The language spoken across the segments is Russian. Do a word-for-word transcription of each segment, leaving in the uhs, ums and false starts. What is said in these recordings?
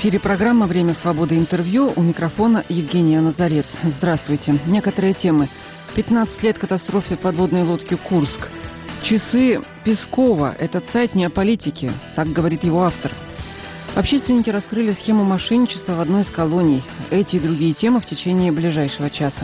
эфире программа «Время свободы. Интервью». У микрофона Евгения Назарец. Здравствуйте. Некоторые темы. пятнадцать лет катастрофе подводной лодки «Курск». Часы Пескова. Этот сайт не о политике. Так говорит его автор. Общественники раскрыли схему мошенничества в одной из колоний. Эти и другие темы в течение ближайшего часа.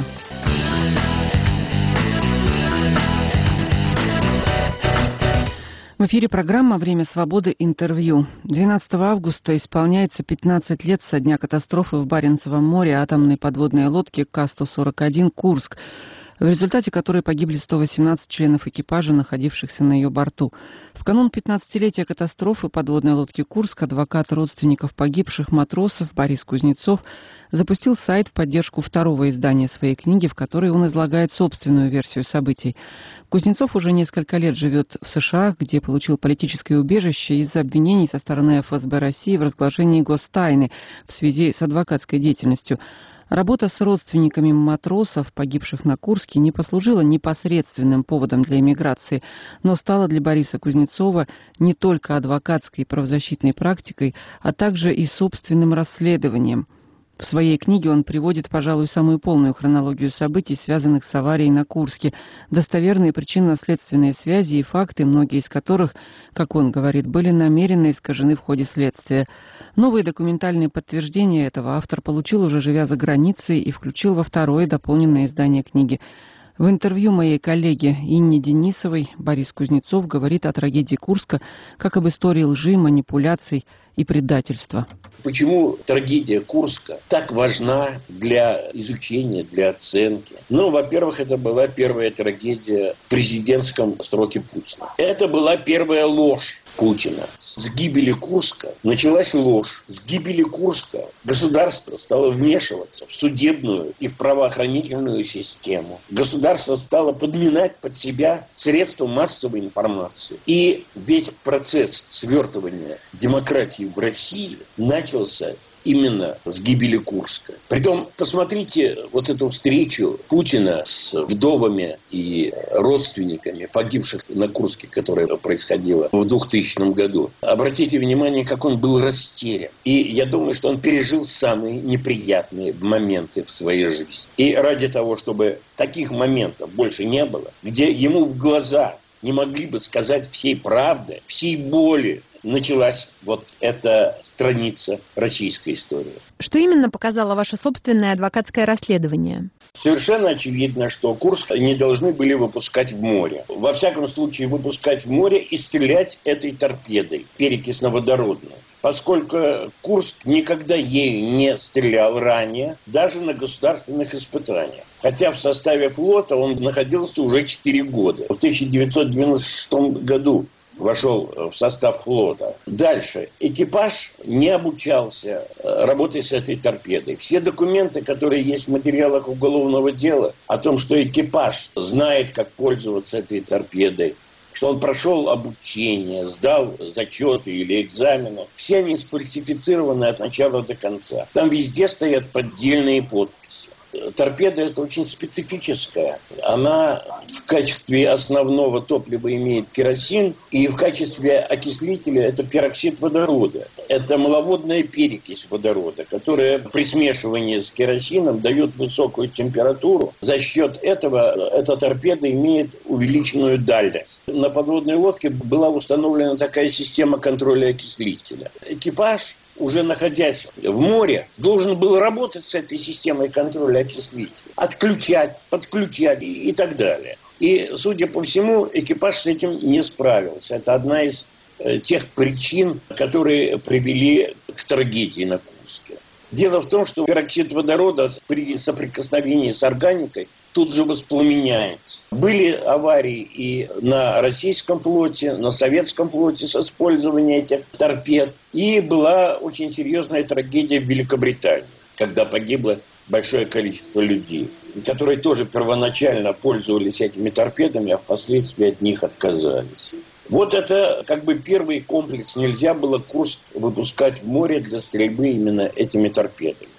В эфире программа «Время свободы. Интервью». двенадцатого августа исполняется пятнадцать лет со дня катастрофы в Баренцевом море атомной подводной лодки К сто сорок один «Курск», в результате которой погибли сто восемнадцать членов экипажа, находившихся на ее борту. В канун пятнадцатилетия катастрофы подводной лодки «Курск» адвокат родственников погибших матросов Борис Кузнецов запустил сайт в поддержку второго издания своей книги, в которой он излагает собственную версию событий. Кузнецов уже несколько лет живет в США, где получил политическое убежище из-за обвинений со стороны эф эс бэ России в разглашении гостайны в связи с адвокатской деятельностью. Работа с родственниками матросов, погибших на Курске, не послужила непосредственным поводом для эмиграции, но стала для Бориса Кузнецова не только адвокатской и правозащитной практикой, а также и собственным расследованием. В своей книге он приводит, пожалуй, самую полную хронологию событий, связанных с аварией на Курске, достоверные причинно-следственные связи и факты, многие из которых, как он говорит, были намеренно искажены в ходе следствия. Новые документальные подтверждения этого автор получил, уже живя за границей, и включил во второе дополненное издание книги. В интервью моей коллеге Инне Денисовой Борис Кузнецов говорит о трагедии Курска как об истории лжи, манипуляций и предательства. Почему трагедия Курска так важна для изучения, для оценки? Ну, во-первых, это была первая трагедия в президентском сроке Путина. Это была первая ложь Путина. С гибели Курска началась ложь. С гибели Курска государство стало вмешиваться в судебную и в правоохранительную систему. Государство стало подминать под себя средства массовой информации. И весь процесс свертывания демократии в России начался именно с гибели Курска. Притом, посмотрите вот эту встречу Путина с вдовами и родственниками погибших на Курске, которая происходила в двухтысячном году. Обратите внимание, как он был растерян. И я думаю, что он пережил самые неприятные моменты в своей жизни. И ради того, чтобы таких моментов больше не было, где ему в глаза не могли бы сказать всей правды, всей боли, началась вот эта страница российской истории. Что именно показало ваше собственное адвокатское расследование? Совершенно очевидно, что Курск не должны были выпускать в море. Во всяком случае, выпускать в море и стрелять этой торпедой, перекисно-водородной. Поскольку Курск никогда ею не стрелял ранее, даже на государственных испытаниях. Хотя в составе флота он находился уже четыре года. В тысяча девятьсот девяносто шестом году вошел в состав флота. Дальше. Экипаж не обучался работе с этой торпедой. Все документы, которые есть в материалах уголовного дела о том, что экипаж знает, как пользоваться этой торпедой, что он прошел обучение, сдал зачеты или экзамены, все они сфальсифицированы от начала до конца. Там везде стоят поддельные подписи. Торпеда это очень специфическая. Она в качестве основного топлива имеет керосин, и в качестве окислителя это пероксид водорода. Это маловодная перекись водорода, которая при смешивании с керосином дает высокую температуру. За счет этого эта торпеда имеет увеличенную дальность. На подводной лодке была установлена такая система контроля окислителя. Экипаж, уже находясь в море, должен был работать с этой системой контроля окислителя. Отключать, подключать и, и так далее. И, судя по всему, экипаж с этим не справился. Это одна из э, тех причин, которые привели к трагедии на Курске. Дело в том, что пероксид водорода при соприкосновении с органикой тут же воспламеняется. Были аварии и на российском флоте, на советском флоте с использованием этих торпед. И была очень серьезная трагедия в Великобритании, когда погибло большое количество людей, которые тоже первоначально пользовались этими торпедами, а впоследствии от них отказались. Вот это как бы первый комплекс. Нельзя было Курск выпускать в море для стрельбы именно этими торпедами.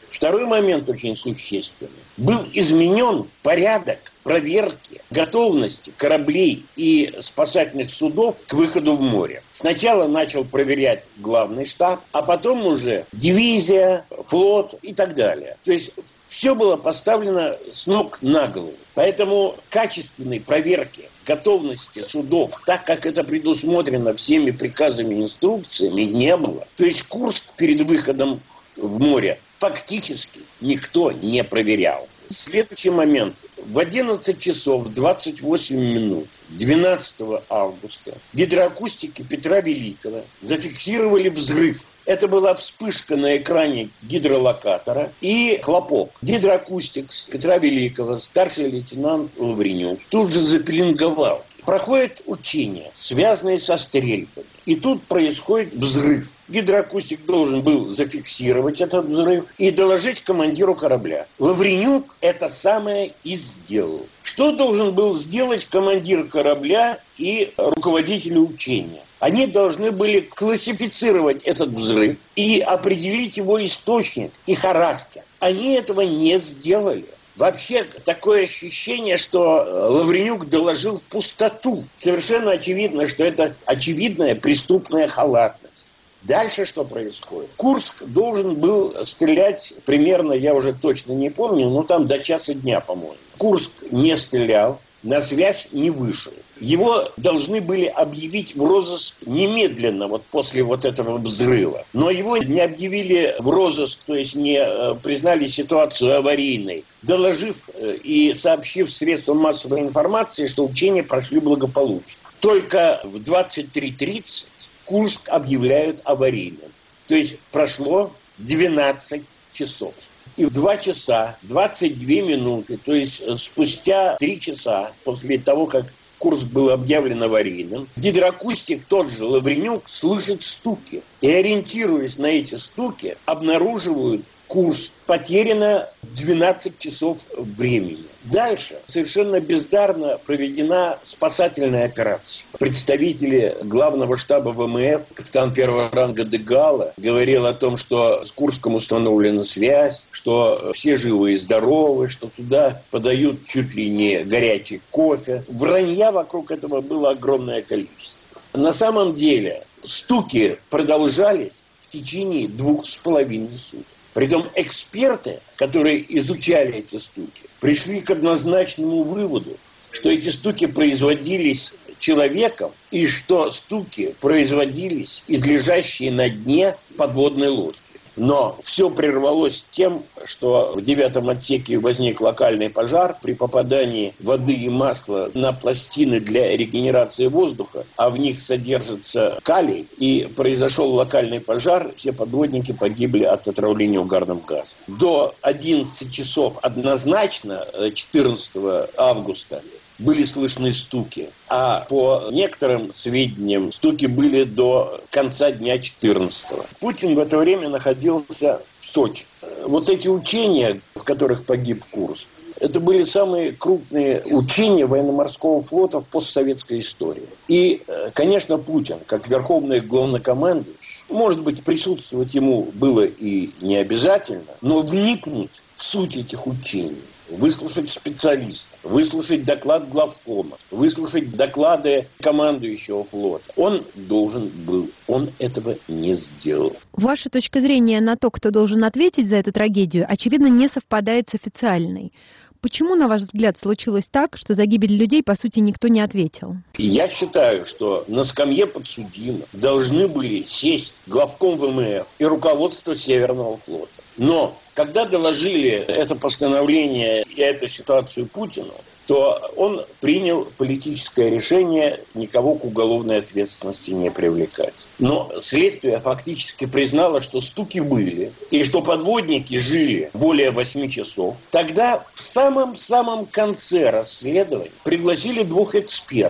Второй момент очень существенный. Был изменен порядок проверки готовности кораблей и спасательных судов к выходу в море. Сначала начал проверять главный штаб, а потом уже дивизия, флот и так далее. То есть все было поставлено с ног на голову. Поэтому качественной проверки готовности судов, так как это предусмотрено всеми приказами и инструкциями, не было. То есть Курск перед выходом в море фактически никто не проверял. Следующий момент. В одиннадцать часов двадцать восемь минут двенадцатого августа гидроакустики Петра Великого зафиксировали взрыв. Это была вспышка на экране гидролокатора и хлопок. Гидроакустик Петра Великого, старший лейтенант Лавренюк, тут же запеленговал. Проходит учение, связанное со стрельбами. И тут происходит взрыв. Гидроакустик должен был зафиксировать этот взрыв и доложить командиру корабля. Лавренюк это самое и сделал. Что должен был сделать командир корабля и руководитель учения? Они должны были классифицировать этот взрыв и определить его источник и характер. Они этого не сделали. Вообще такое ощущение, что Лавренюк доложил в пустоту. Совершенно очевидно, что это очевидная преступная халатность. Дальше что происходит? Курск должен был стрелять примерно, я уже точно не помню, но там до часа дня, по-моему. Курск не стрелял, на связь не вышел. Его должны были объявить в розыск немедленно, вот после вот этого взрыва. Но его не объявили в розыск, то есть не э, признали ситуацию аварийной, доложив э, и сообщив средствам массовой информации, что учения прошли благополучно. Только в двадцать три тридцать Курск объявляют аварийным. То есть прошло двенадцать часов. И в два часа двадцать две минуты, то есть спустя три часа после того, как Курск был объявлен аварийным, гидроакустик тот же Лавренюк слышит стуки. И ориентируясь на эти стуки, обнаруживают Курск. Потеряно двенадцать часов времени. Дальше совершенно бездарно проведена спасательная операция. Представители главного штаба ВМФ, капитан первого ранга Дегала, говорил о том, что с Курском установлена связь, что все живы и здоровы, что туда подают чуть ли не горячий кофе. Вранья вокруг этого было огромное количество. На самом деле стуки продолжались в течение двух с половиной суток. Притом эксперты, которые изучали эти стуки, пришли к однозначному выводу, что эти стуки производились человеком и что стуки производились из лежащей на дне подводной лодки. Но все прервалось тем, что в девятом отсеке возник локальный пожар при попадании воды и масла на пластины для регенерации воздуха, а в них содержится калий, и произошел локальный пожар, все подводники погибли от отравления угарным газом. До одиннадцати часов однозначно четырнадцатого августа были слышны стуки, а по некоторым сведениям стуки были до конца дня четырнадцатого. Путин в это время находился в Сочи. Вот эти учения, в которых погиб Курск, это были самые крупные учения военно-морского флота в постсоветской истории. И, конечно, Путин, как верховный главнокомандующий, может быть, присутствовать ему было и не обязательно, но вникнуть в суть этих учений, выслушать специалистов, выслушать доклад главкома, выслушать доклады командующего флота. Он должен был, он этого не сделал. Ваша точка зрения на то, кто должен ответить за эту трагедию, очевидно, не совпадает с официальной. Почему, на ваш взгляд, случилось так, что за гибель людей, по сути, никто не ответил? Я считаю, что на скамье подсудимых должны были сесть главком ВМФ и руководство Северного флота. Но когда доложили это постановление и эту ситуацию Путину, то он принял политическое решение никого к уголовной ответственности не привлекать. Но следствие фактически признало, что стуки были, и что подводники жили более восьми часов. Тогда в самом-самом конце расследования пригласили двух экспертов.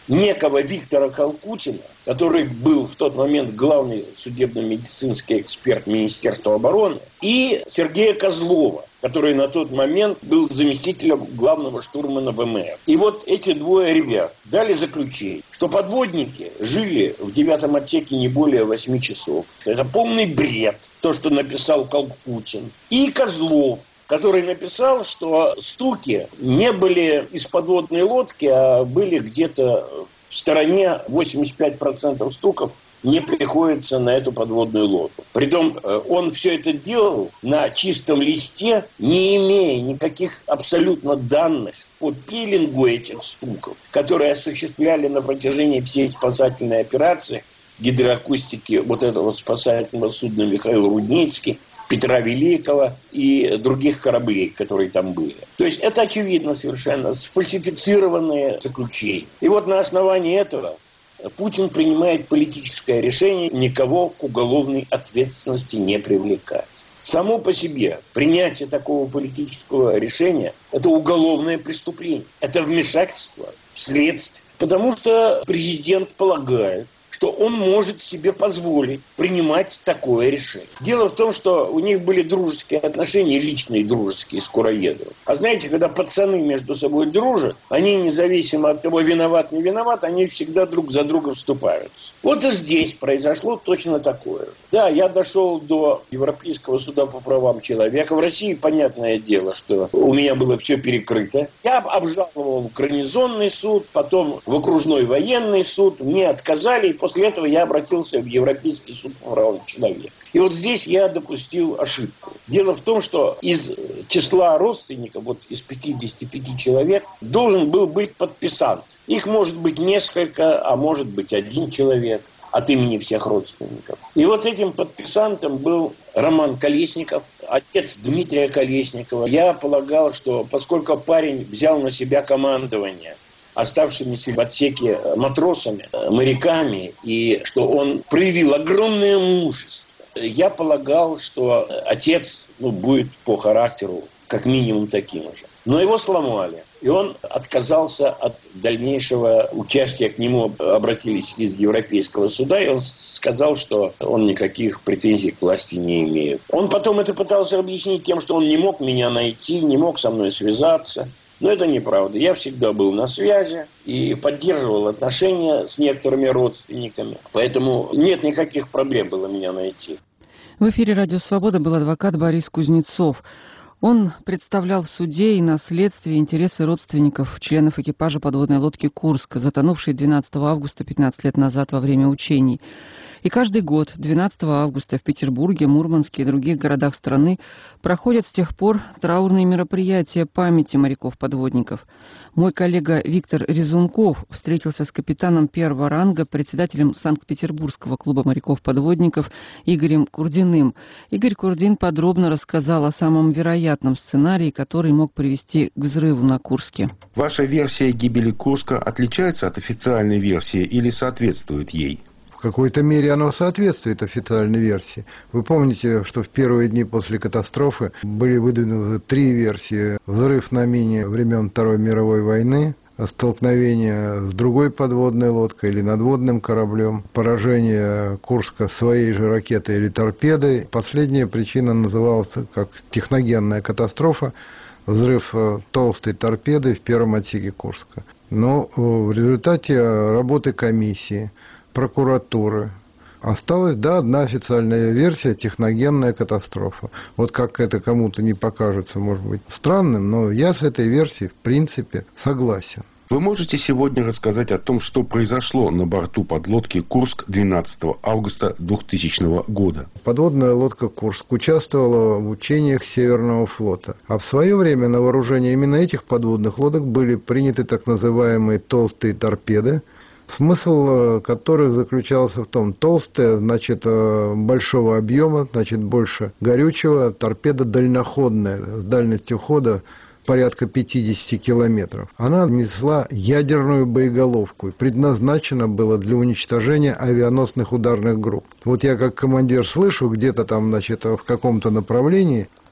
некого Виктора Калкутина, который был в тот момент главный судебно-медицинский эксперт Министерства обороны, и Сергея Козлова, который на тот момент был заместителем главного штурмана ВМФ. И вот эти двое ребят дали заключение, что подводники жили в девятом отсеке не более восьми часов. Это полный бред, то, что написал Калкутин. И Козлов, который написал, что стуки не были из подводной лодки, а были где-то в стороне. Восемьдесят пять процентов стуков не приходится на эту подводную лодку. Притом он все это делал на чистом листе, не имея никаких абсолютно данных по пилингу этих стуков, которые осуществляли на протяжении всей спасательной операции гидроакустики вот этого спасательного судна Михаил Рудницкий, Петра Великого и других кораблей, которые там были. То есть это очевидно совершенно сфальсифицированные заключения. И вот на основании этого Путин принимает политическое решение никого к уголовной ответственности не привлекать. Само по себе принятие такого политического решения – это уголовное преступление, это вмешательство в следствие. Потому что президент полагает, что он может себе позволить принимать такое решение. Дело в том, что у них были дружеские отношения, личные дружеские с Кураедовым. А знаете, когда пацаны между собой дружат, они независимо от того, виноват, не виноват, они всегда друг за друга вступаются. Вот и здесь произошло точно такое же. Да, я дошел до Европейского суда по правам человека. В России, понятное дело, что у меня было все перекрыто. Я обжаловал в гарнизонный суд, потом в окружной военный суд. Мне отказали, и после этого я обратился в Европейский суд по правам человека. И вот здесь я допустил ошибку. Дело в том, что из числа родственников, вот из пятидесяти пяти человек, должен был быть подписант. Их может быть несколько, а может быть один человек от имени всех родственников. И вот этим подписантом был Роман Колесников, отец Дмитрия Колесникова. Я полагал, что поскольку парень взял на себя командование оставшимися в отсеке матросами, моряками, и что он проявил огромное мужество, я полагал, что отец ну, будет по характеру как минимум таким же. Но его сломали, и он отказался от дальнейшего участия. К нему обратились из Европейского суда, и он сказал, что он никаких претензий к власти не имеет. Он потом это пытался объяснить тем, что он не мог меня найти, не мог со мной связаться. Но это неправда. Я всегда был на связи и поддерживал отношения с некоторыми родственниками. Поэтому нет никаких проблем было меня найти. В эфире «Радио Свобода» был адвокат Борис Кузнецов. Он представлял в суде и на следствии интересы родственников, членов экипажа подводной лодки «Курск», затонувшей двенадцатого августа пятнадцать лет назад во время учений. И каждый год, двенадцатого августа, в Петербурге, Мурманске и других городах страны проходят с тех пор траурные мероприятия памяти моряков-подводников. Мой коллега Виктор Резунков встретился с капитаном первого ранга, председателем Санкт-Петербургского клуба моряков-подводников Игорем Курдиным. Игорь Курдин подробно рассказал о самом вероятном сценарии, который мог привести к взрыву на Курске. Ваша версия гибели Курска отличается от официальной версии или соответствует ей? В какой-то мере оно соответствует официальной версии. Вы помните, что в первые дни после катастрофы были выдвинуты три версии. Взрыв на мине времен Второй мировой войны, столкновение с другой подводной лодкой или надводным кораблем, поражение Курска своей же ракетой или торпедой. Последняя причина называлась как техногенная катастрофа, взрыв толстой торпеды в первом отсеке Курска. Но в результате работы комиссии, прокуратуры осталась, да, одна официальная версия — техногенная катастрофа. Вот как это кому-то не покажется, может быть, странным, но я с этой версией, в принципе, согласен. Вы можете сегодня рассказать о том, что произошло на борту подлодки «Курск» двенадцатого августа двухтысячного года? Подводная лодка «Курск» участвовала в учениях Северного флота. А в свое время на вооружение именно этих подводных лодок были приняты так называемые толстые торпеды, смысл которых заключался в том: толстая, значит, большого объема, значит, больше горючего, торпеда дальноходная, с дальностью хода порядка пятьдесят километров. Она несла ядерную боеголовку и предназначена была для уничтожения авианосных ударных групп. Вот я как командир слышу где-то там, значит, в каком-то направлении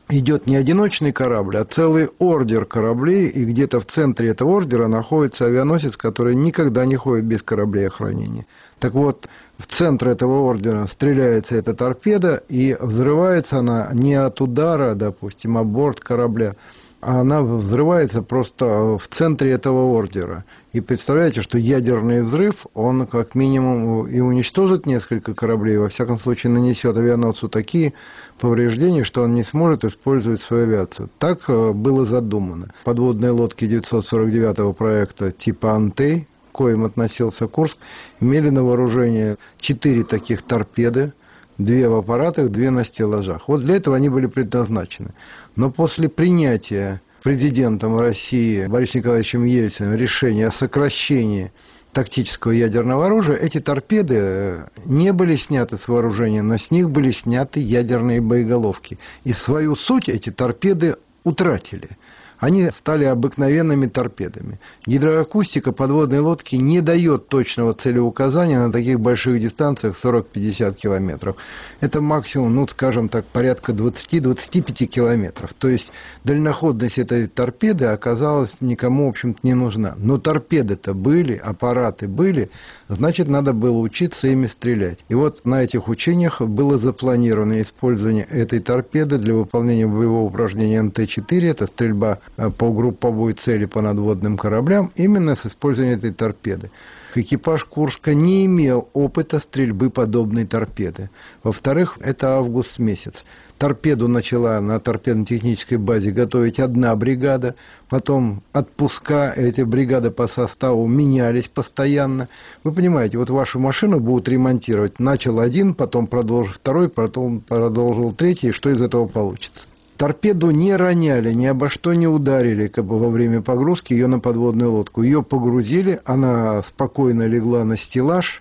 идет не одиночный корабль, а целый ордер кораблей, и где-то в центре этого ордера находится авианосец, который никогда не ходит без кораблей охранения. Так вот, в центр этого ордера стреляется эта торпеда, и взрывается она не от удара, допустим, о борт корабля, а она взрывается просто в центре этого ордера. И представляете, что ядерный взрыв, он как минимум и уничтожит несколько кораблей, во всяком случае нанесет авианосцу такие повреждения, что он не сможет использовать свою авиацию. Так было задумано. Подводные лодки девятьсот сорок девятого проекта типа «Антей», к коим относился Курск, имели на вооружении четыре таких торпеды, две в аппаратах, две на стеллажах. Вот для этого они были предназначены. Но после принятия президентом России Борисом Николаевичем Ельциным решения о сокращении тактического ядерного оружия, эти торпеды не были сняты с вооружения, но с них были сняты ядерные боеголовки. И свою суть эти торпеды утратили. Они стали обыкновенными торпедами. Гидроакустика подводной лодки не дает точного целеуказания на таких больших дистанциях сорок-пятьдесят километров. Это максимум, ну, скажем так, порядка двадцать-двадцать пять километров. То есть дальноходность этой торпеды оказалась никому, в общем-то, не нужна. Но торпеды-то были, аппараты были, значит, надо было учиться ими стрелять. И вот на этих учениях было запланировано использование этой торпеды для выполнения боевого упражнения эн тэ четыре, это стрельба по групповой цели по надводным кораблям, именно с использованием этой торпеды. Экипаж Курска не имел опыта стрельбы подобной торпеды. Во-вторых, это август месяц. Торпеду начала на торпедно-технической базе готовить одна бригада, потом отпуска, эти бригады по составу менялись постоянно. Вы понимаете, вот вашу машину будут ремонтировать. Начал один, потом продолжил второй, потом продолжил третий, и что из этого получится? Торпеду не роняли, ни обо что не ударили как бы, во время погрузки ее на подводную лодку. Ее погрузили, она спокойно легла на стеллаж,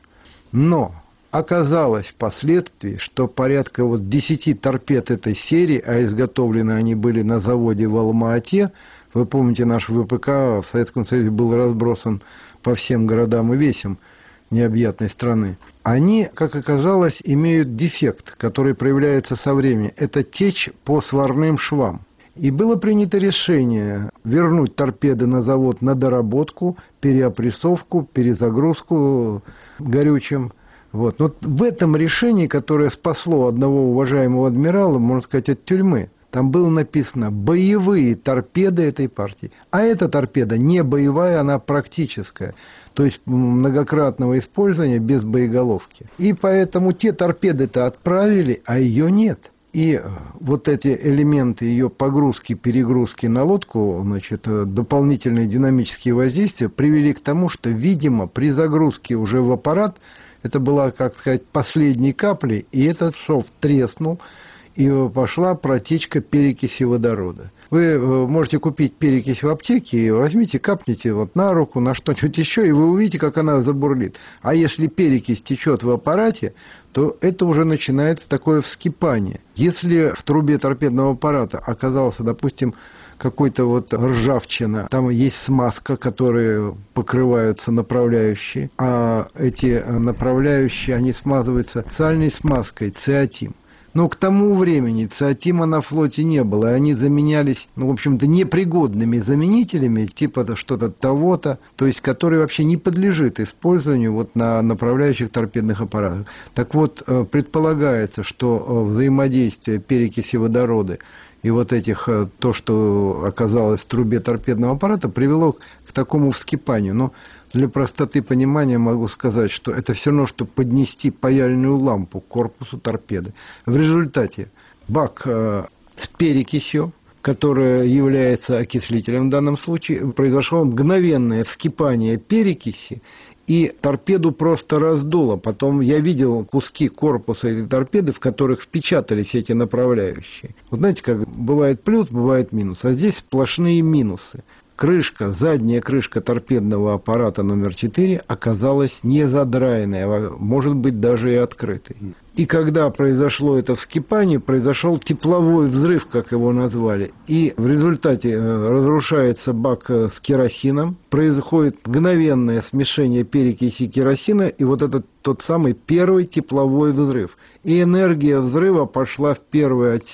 но оказалось впоследствии, что порядка вот десяти торпед этой серии, а изготовлены они были на заводе в Алма-Ате, вы помните, наш вэ пэ ка в Советском Союзе был разбросан по всем городам и весям необъятной страны, они, как оказалось, имеют дефект, который проявляется со временем. Это течь по сварным швам. И было принято решение вернуть торпеды на завод на доработку, переопрессовку, перезагрузку горючим. Вот. Но в этом решении, которое спасло одного уважаемого адмирала, можно сказать, от тюрьмы, там было написано «боевые торпеды этой партии». А эта торпеда не боевая, она практическая. То есть многократного использования без боеголовки. И поэтому те торпеды-то отправили, а ее нет. И вот эти элементы ее погрузки, перегрузки на лодку, значит, дополнительные динамические воздействия привели к тому, что, видимо, при загрузке уже в аппарат, это была, как сказать, последней каплей, и этот шов треснул, и пошла протечка перекиси водорода. Вы можете купить перекись в аптеке, и возьмите, капните вот на руку, на что-нибудь еще, и вы увидите, как она забурлит. А если перекись течет в аппарате, то это уже начинается такое вскипание. Если в трубе торпедного аппарата оказался, допустим, какой-то вот ржавчина, там есть смазка, которые покрываются направляющие, а эти направляющие, они смазываются специальной смазкой, циатин. Но к тому времени циатима на флоте не было, и они заменялись, ну, в общем-то, непригодными заменителями, типа что-то того-то, то есть, который вообще не подлежит использованию вот на направляющих торпедных аппаратах. Так вот, предполагается, что взаимодействие перекиси водорода и вот этих, то, что оказалось в трубе торпедного аппарата, привело к такому вскипанию. Но для простоты понимания могу сказать, что это все равно, что поднести паяльную лампу к корпусу торпеды. В результате бак э, с перекисью, которая является окислителем в данном случае, произошло мгновенное вскипание перекиси, и торпеду просто раздуло. Потом я видел куски корпуса этой торпеды, в которых впечатались эти направляющие. Вот знаете, как бывает плюс, бывает минус, а здесь сплошные минусы. Крышка, задняя крышка торпедного аппарата номер четыре оказалась не задраенной, а может быть даже и открытой. И когда произошло это вскипание, произошел тепловой взрыв, как его назвали. И в результате разрушается бак с керосином, происходит мгновенное смешение перекиси керосина, и вот этот тот самый первый тепловой взрыв. И энергия взрыва пошла в первый отсек,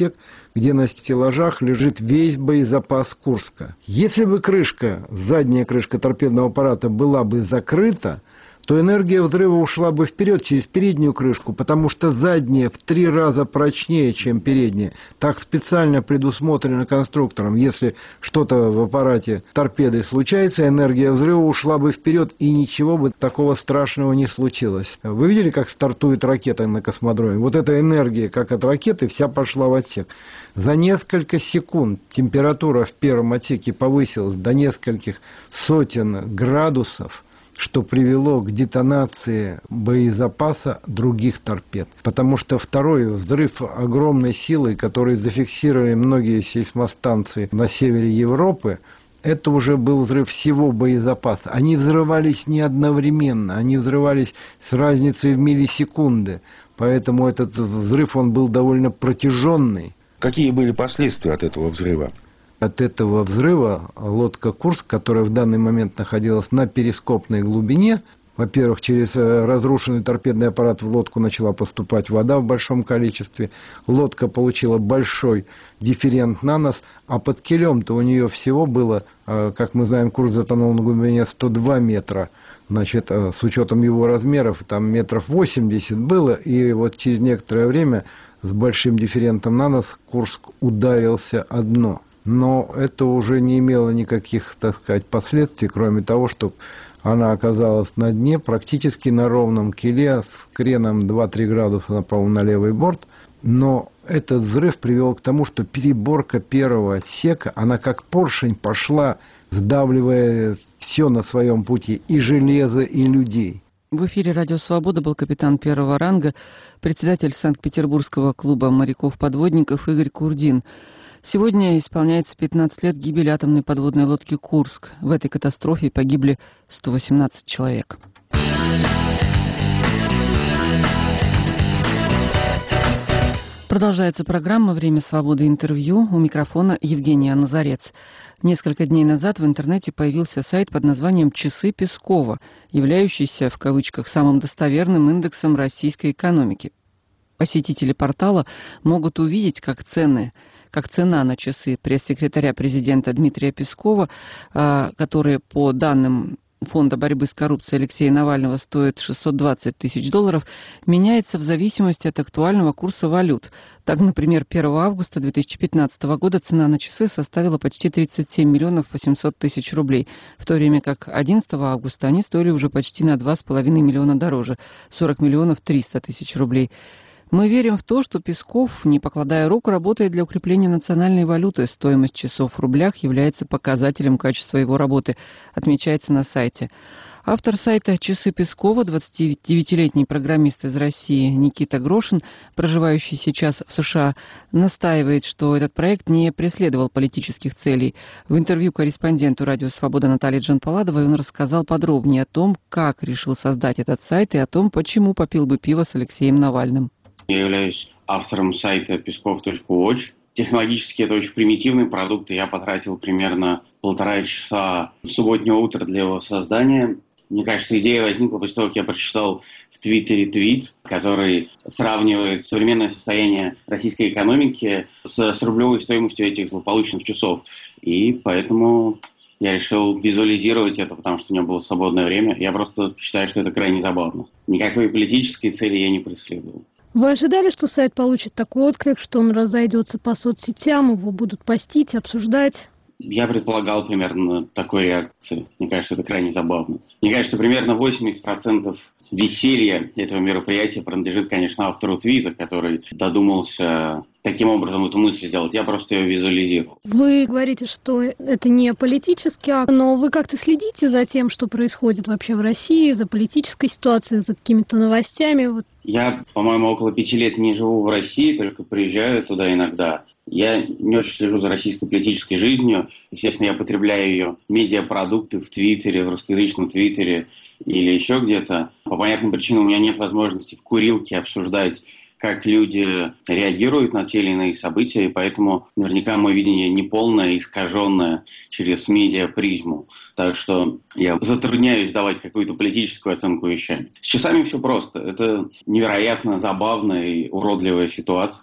где на стеллажах лежит весь боезапас Курска. Если бы крышка, задняя крышка торпедного аппарата была бы закрыта, то энергия взрыва ушла бы вперед через переднюю крышку, потому что задняя в три раза прочнее, чем передняя. Так специально предусмотрено конструктором. Если что-то в аппарате торпеды случается, энергия взрыва ушла бы вперед, и ничего бы такого страшного не случилось. Вы видели, как стартует ракета на космодроме? Вот эта энергия, как от ракеты, вся пошла в отсек. За несколько секунд температура в первом отсеке повысилась до нескольких сотен градусов, что привело к детонации боезапаса других торпед. Потому что второй взрыв огромной силы, который зафиксировали многие сейсмостанции на севере Европы, это уже был взрыв всего боезапаса. Они взрывались не одновременно, они взрывались с разницей в миллисекунды. Поэтому этот взрыв, он был довольно протяженный. Какие были последствия от этого взрыва? От этого взрыва лодка «Курск», которая в данный момент находилась на перископной глубине, во-первых, через разрушенный торпедный аппарат в лодку начала поступать вода в большом количестве, лодка получила большой дифферент на нос, а под килем-то у нее всего было, как мы знаем, «Курск» затонул на глубине сто два метра, значит, с учетом его размеров, там метров восемьдесят было, и вот через некоторое время с большим дифферентом на нос «Курск» ударился о дно. Но это уже не имело никаких, так сказать, последствий, кроме того, что она оказалась на дне, практически на ровном киле, с креном два-три градуса, по-моему, на левый борт. Но этот взрыв привел к тому, что переборка первого отсека, она как поршень пошла, сдавливая все на своем пути, и железо, и людей. В эфире «Радио Свобода» был капитан первого ранга, председатель Санкт-Петербургского клуба моряков-подводников Игорь Курдин. Сегодня исполняется пятнадцать лет гибели атомной подводной лодки «Курск». В этой катастрофе погибли сто восемнадцать человек. Продолжается программа «Время свободы. Интервью». У микрофона Евгения Назарец. Несколько дней назад в интернете появился сайт под названием «Часы Пескова», являющийся, в кавычках, самым достоверным индексом российской экономики. Посетители портала могут увидеть, как цены... как цена на часы пресс-секретаря президента Дмитрия Пескова, которые, по данным Фонда борьбы с коррупцией Алексея Навального, стоит шестьсот двадцать тысяч долларов, меняется в зависимости от актуального курса валют. Так, например, первого августа две тысячи пятнадцатого года цена на часы составила почти тридцать семь миллионов восемьсот тысяч рублей, в то время как одиннадцатого августа они стоили уже почти на два с половиной миллиона дороже, сорок миллионов триста тысяч рублей. Мы верим в то, что Песков, не покладая рук, работает для укрепления национальной валюты. Стоимость часов в рублях является показателем качества его работы, отмечается на сайте. Автор сайта «Часы Пескова», двадцатидевятилетний программист из России Никита Грошин, проживающий сейчас в США, настаивает, что этот проект не преследовал политических целей. В интервью корреспонденту «Радио Свобода» Наталье Джанпаладовой он рассказал подробнее о том, как решил создать этот сайт и о том, почему попил бы пиво с Алексеем Навальным. Я являюсь автором сайта песков точка watch. Технологически это очень примитивный продукт, и я потратил примерно полтора часа субботнего утра для его создания. Мне кажется, идея возникла после того, как я прочитал в Твиттере твит, который сравнивает современное состояние российской экономики с, с рублевой стоимостью этих злополучных часов. И поэтому я решил визуализировать это, потому что у меня было свободное время. Я просто считаю, что это крайне забавно. Никакой политической цели я не преследовал. Вы ожидали, что сайт получит такой отклик, что он разойдется по соцсетям, его будут постить, обсуждать? Я предполагал примерно такой реакции. Мне кажется, это крайне забавно. Мне кажется, примерно восемьдесят процентов веселья этого мероприятия принадлежит, конечно, автору твита, который додумался таким образом эту мысль сделать. Я просто ее визуализировал. Вы говорите, что это не политический акт, но вы как-то следите за тем, что происходит вообще в России, за политической ситуацией, за какими-то новостями? Вот. Я, по-моему, около пяти лет не живу в России, только приезжаю туда иногда. Я не очень слежу за российской политической жизнью. Естественно, я потребляю ее медиапродукты в Твиттере, в русскоязычном Твиттере или еще где-то. По понятным причинам у меня нет возможности в курилке обсуждать, как люди реагируют на те или иные события, и поэтому наверняка мое видение неполное, искаженное через медиапризму. Так что я затрудняюсь давать какую-то политическую оценку вещам. С часами все просто. Это невероятно забавная и уродливая ситуация.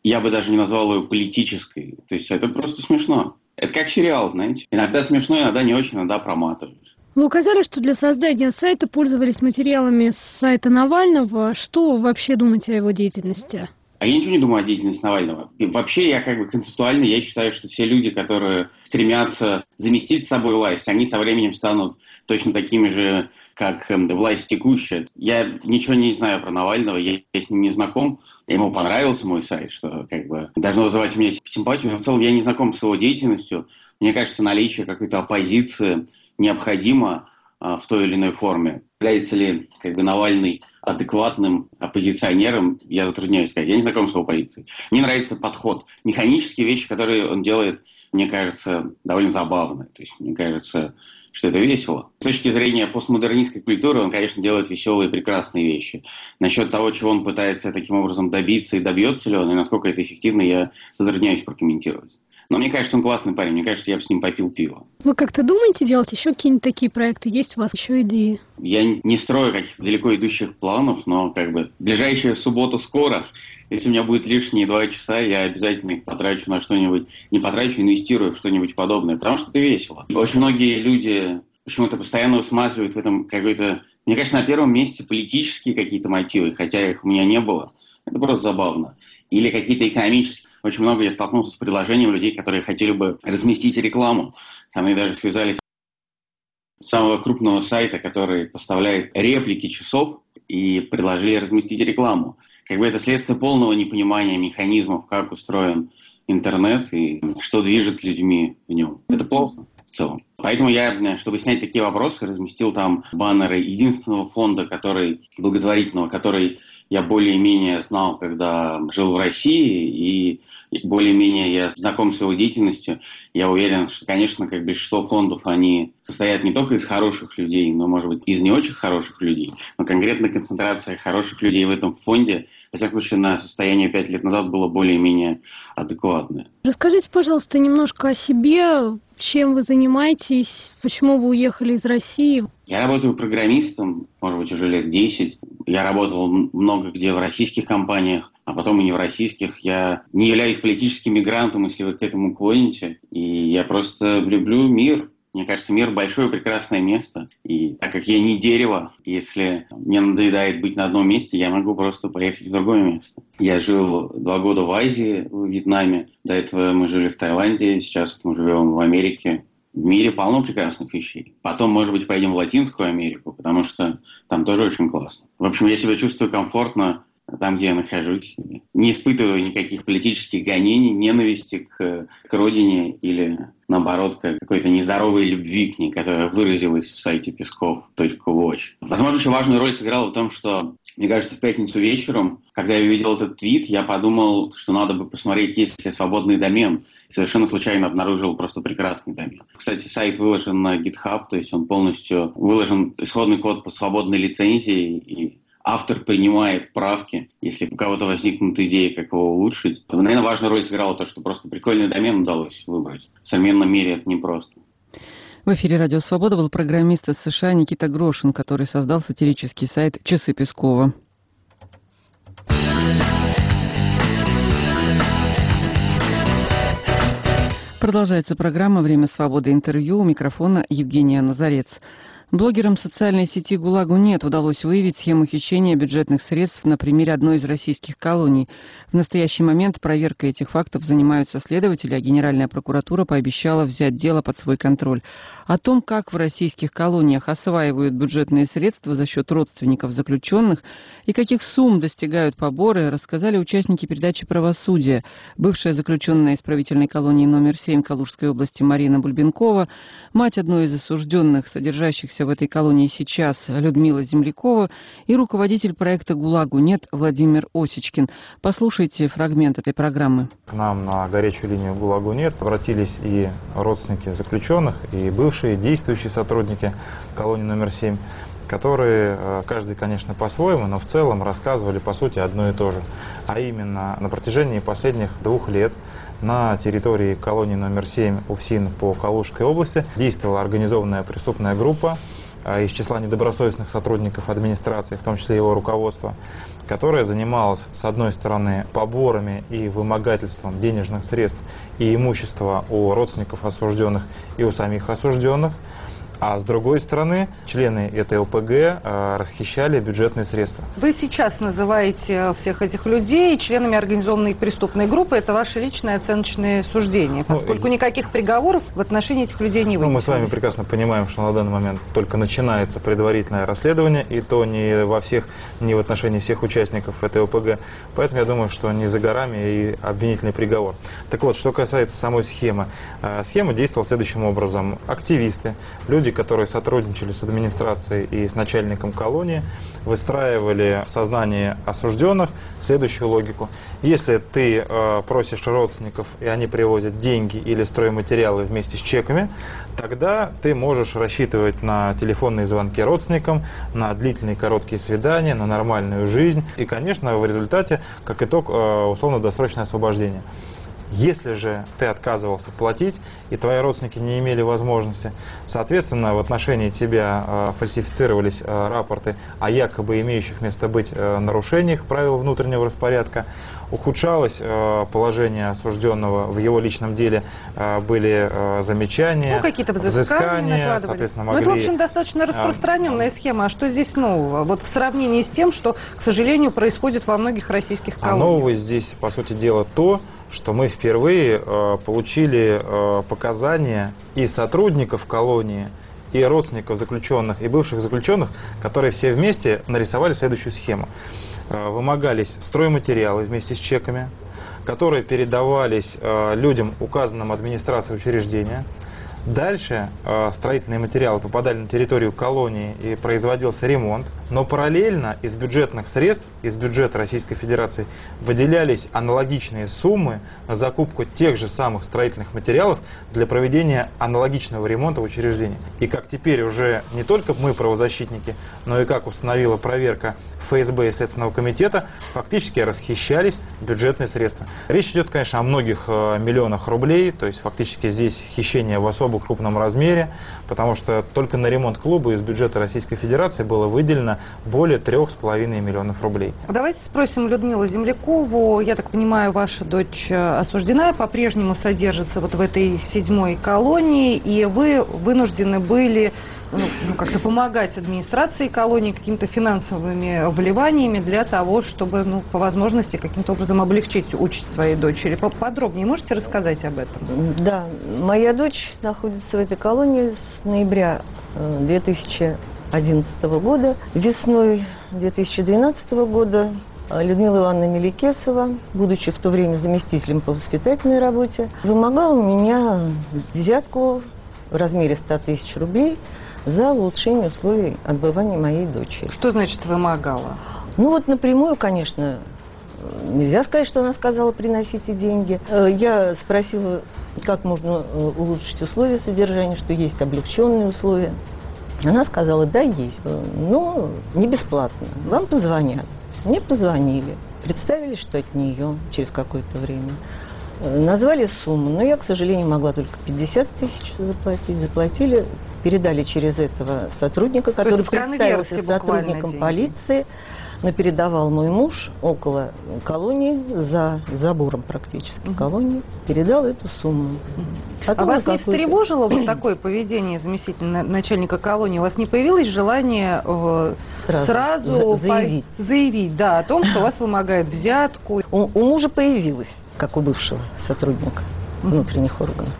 я бы даже не назвал ее политической. То есть это просто смешно. Это как сериал, знаете. Иногда смешно, иногда не очень, иногда проматываешь. Вы указали, что для создания сайта пользовались материалами с сайта Навального. Что вы вообще думаете о его деятельности? А я ничего не думаю о деятельности Навального. И вообще, я как бы концептуально, я считаю, что все люди, которые стремятся заместить собой власть, они со временем станут точно такими же, как э, власть текущая. Я ничего не знаю про Навального, я, я с ним не знаком. Ему понравился мой сайт, что как бы должно вызывать у меня симпатию. Но в целом я не знаком с его деятельностью. Мне кажется, наличие какой-то оппозиции необходимо а, в той или иной форме. Является ли как бы Навальный адекватным оппозиционером, я затрудняюсь сказать. Я не знаком с его позицией. Мне нравится подход. Механические вещи, которые он делает, мне кажется, довольно забавны. То есть мне кажется, что это весело. С точки зрения постмодернистской культуры он, конечно, делает веселые и прекрасные вещи. Насчет того, чего он пытается таким образом добиться и добьется ли он, и насколько это эффективно, я затрудняюсь прокомментировать. Но мне кажется, он классный парень. Мне кажется, я бы с ним попил пиво. Вы как-то думаете делать еще какие-нибудь такие проекты? Есть у вас еще идеи? Я не строю каких-то далеко идущих планов, но как бы ближайшая суббота скоро. Если у меня будет лишние два часа, я обязательно их потрачу на что-нибудь. Не потрачу, инвестирую в что-нибудь подобное, потому что это весело. Очень многие люди почему-то постоянно усматривают в этом какой-то... Мне кажется, на первом месте политические какие-то мотивы, хотя их у меня не было. Это просто забавно. Или какие-то экономические. Очень много я столкнулся с предложением людей, которые хотели бы разместить рекламу. Со мной даже связались с самого крупного сайта, который поставляет реплики часов, и предложили разместить рекламу. Как бы это следствие полного непонимания механизмов, как устроен интернет и что движет людьми в нем. Это плохо в целом. Поэтому я, чтобы снять такие вопросы, разместил там баннеры единственного фонда, который, благотворительного, который я более-менее знал, когда жил в России, и более-менее я знаком с его деятельностью. Я уверен, что, конечно, как большинство фондов, они состоят не только из хороших людей, но, может быть, из не очень хороших людей. Но конкретно концентрация хороших людей в этом фонде, во всяком случае, на состояние пять лет назад было более-менее адекватное. Расскажите, пожалуйста, немножко о себе. Чем вы занимаетесь? Почему вы уехали из России? Я работаю программистом, может быть, уже лет десять. Я работал много где в российских компаниях, а потом и не в российских. Я не являюсь политическим мигрантом, если вы к этому клоните. И я просто люблю мир. Мне кажется, мир – большое прекрасное место. И так как я не дерево, если мне надоедает быть на одном месте, я могу просто поехать в другое место. Я жил два года в Азии, в Вьетнаме. До этого мы жили в Таиланде, сейчас мы живем в Америке. В мире полно прекрасных вещей. Потом, может быть, поедем в Латинскую Америку, потому что там тоже очень классно. В общем, я себя чувствую комфортно там, где я нахожусь. Не испытываю никаких политических гонений, ненависти к, к родине или, наоборот, к какой-то нездоровой любви к ней, которая выразилась в сайте песков точка watch. Возможно, еще важную роль сыграла в том, что, мне кажется, в пятницу вечером, когда я увидел этот твит, я подумал, что надо бы посмотреть, есть ли свободный домен. Совершенно случайно обнаружил просто прекрасный домен. Кстати, сайт выложен на GitHub, то есть он полностью выложен, исходный код по свободной лицензии, и автор принимает правки, если у кого-то возникнут идеи, как его улучшить. То, наверное, важную роль сыграло то, что просто прикольный домен удалось выбрать. В современном мире это непросто. В эфире «Радио Свобода» был программист из США Никита Грошин, который создал сатирический сайт «Часы Пескова». Продолжается программа «Время свободы. Интервью». У микрофона Евгения Назарец. Блогерам социальной сети «ГУЛАГу-нет» удалось выявить схему хищения бюджетных средств на примере одной из российских колоний. В настоящий момент проверкой этих фактов занимаются следователи, а Генеральная прокуратура пообещала взять дело под свой контроль. О том, как в российских колониях осваивают бюджетные средства за счет родственников заключенных и каких сумм достигают поборы, рассказали участники передачи «Правосудие». Бывшая заключенная исправительной колонии номер семь Калужской области Марина Бульбенкова, мать одной из осужденных, содержащихся в этой колонии сейчас, Людмила Землякова, и руководитель проекта «ГУЛАГу-нет» Владимир Осечкин. Послушайте фрагмент этой программы. К нам на горячую линию «ГУЛАГу-нет» обратились и родственники заключенных, и бывшие действующие сотрудники колонии номер семь, которые, каждый, конечно, по-своему, но в целом рассказывали, по сути, одно и то же. А именно, на протяжении последних двух лет на территории колонии номер семь УФСИН по Калужской области действовала организованная преступная группа, из числа недобросовестных сотрудников администрации, в том числе его руководства, которая занималась, с одной стороны, поборами и вымогательством денежных средств и имущества у родственников осужденных и у самих осужденных, а с другой стороны, члены этой о пэ гэ э, расхищали бюджетные средства. Вы сейчас называете всех этих людей членами организованной преступной группы. Это ваши личные оценочные суждения, поскольку ну, никаких приговоров в отношении этих людей не вынесено. Ну, мы с вами прекрасно понимаем, что на данный момент только начинается предварительное расследование, и то не во всех, не в отношении всех участников этой о пэ гэ. Поэтому я думаю, что не за горами и обвинительный приговор. Так вот, что касается самой схемы. Э, схема действовала следующим образом. Активисты, люди, которые сотрудничали с администрацией и с начальником колонии, выстраивали в сознании осужденных следующую логику. Если ты э, просишь родственников, и они привозят деньги или стройматериалы вместе с чеками, тогда ты можешь рассчитывать на телефонные звонки родственникам, на длительные короткие свидания, на нормальную жизнь и, конечно, в результате, как итог, э, условно-досрочное освобождение. Если же ты отказывался платить, и твои родственники не имели возможности, соответственно, в отношении тебя э, фальсифицировались э, рапорты о якобы имеющих место быть э, нарушениях правил внутреннего распорядка, ухудшалось э, положение осужденного в его личном деле, э, были э, замечания, ну, какие-то взыскания, соответственно, могли... Ну, это, в общем, достаточно распространенная схема. А что здесь нового? Вот в сравнении с тем, что, к сожалению, происходит во многих российских колониях. А нового здесь, по сути дела, то, что мы впервые э, получили э, показания и сотрудников колонии, и родственников заключенных, и бывших заключенных, которые все вместе нарисовали следующую схему. Э, вымогались стройматериалы вместе с чеками, которые передавались э, людям, указанным администрацией учреждения. Дальше э, строительные материалы попадали на территорию колонии и производился ремонт, но параллельно из бюджетных средств, из бюджета Российской Федерации выделялись аналогичные суммы на закупку тех же самых строительных материалов для проведения аналогичного ремонта в учреждении. И как теперь уже не только мы, правозащитники, но и как установила проверка эф эс бэ и Следственного комитета, фактически расхищались бюджетные средства. Речь идет, конечно, о многих э, миллионах рублей, то есть фактически здесь хищение в особо крупном размере, потому что только на ремонт клуба из бюджета Российской Федерации было выделено более трех с половиной миллионов рублей. Давайте спросим Людмилу Землякову. Я так понимаю, ваша дочь осуждена, по-прежнему содержится вот в этой седьмой колонии, и вы вынуждены были ну, как-то помогать администрации колонии какими-то финансовыми вливаниями для того, чтобы, ну, по возможности каким-то образом облегчить участь своей дочери. Поподробнее можете рассказать об этом? Да, моя дочь находится в этой колонии с ноября две тысячи одиннадцатого года. Весной две тысячи двенадцатого года Людмила Ивановна Меликесова, будучи в то время заместителем по воспитательной работе, вымогала у меня взятку в размере ста тысяч рублей за улучшение условий отбывания моей дочери. Что значит вымогала? Ну вот напрямую, конечно, нельзя сказать, что она сказала: приносите деньги. Я спросила, как можно улучшить условия содержания, что есть облегченные условия. Она сказала: да, есть, но не бесплатно. Вам позвонят. Мне позвонили, представили, что от нее через какое-то время. Назвали сумму, но я, к сожалению, могла только пятьдесят тысяч заплатить. Заплатили, передали через этого сотрудника, который представился сотрудником полиции, но передавал мой муж около колонии, за забором практически угу. колонии, передал эту сумму. Потом а вас не встревожило вот такое поведение заместителя начальника колонии? У вас не появилось желание э, сразу, сразу заявить. По... заявить, да, о том, что вас вымогают взятку? У, у мужа появилось, как у бывшего сотрудника внутренних органов.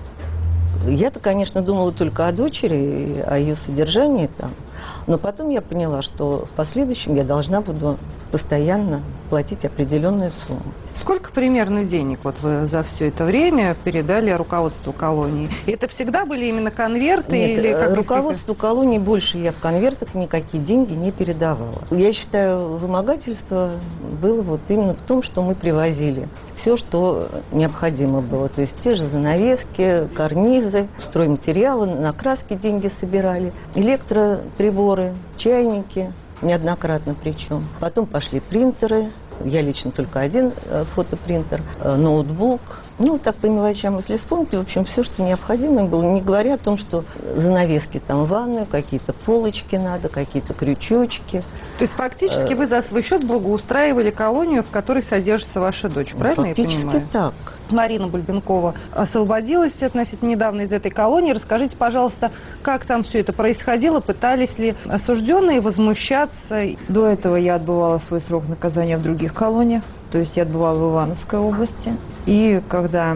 Я-то, конечно, думала только о дочери, о ее содержании там. Но потом я поняла, что в последующем я должна буду постоянно платить определенную сумму. Сколько примерно денег вот вы за все это время передали руководству колонии? И это всегда были именно конверты? Нет, или как руководству колонии больше я в конвертах никакие деньги не передавала. Я считаю, вымогательство было вот именно в том, что мы привозили все, что необходимо было. То есть те же занавески, карнизы, стройматериалы, на краски деньги собирали, электроприборы, чайники, неоднократно причем. Потом пошли принтеры, я лично только один фотопринтер, ноутбук, Ну, так по мелочам, если вспомнить, в общем, все, что необходимо было, не говоря о том, что занавески там в ванную, какие-то полочки надо, какие-то крючочки. То есть фактически вы за свой счет благоустраивали колонию, в которой содержится ваша дочь, правильно я понимаю? Фактически так. Марина Бульбенкова освободилась относительно недавно из этой колонии. Расскажите, пожалуйста, как там все это происходило? Пытались ли осужденные возмущаться? До этого я отбывала свой срок наказания в других колониях. То есть я отбывала в Ивановской области. И когда